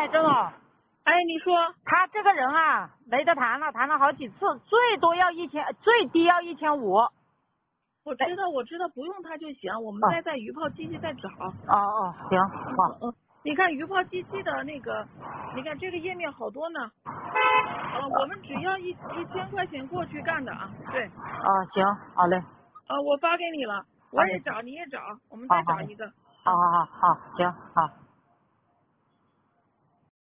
郑总， 哎，你说他这个人啊，没得谈了，谈了好几次，最多要1000，最低要1500。 我知道，不用他就行，我们在鱼泡机器再找。 哦，行，好。 你看鱼泡机器的那个，你看这个页面好多呢。我们只要1000块钱过去干的啊。对。 行，好嘞。 我发给你了，我也找，你也找，我们再找一个。 好，行，好。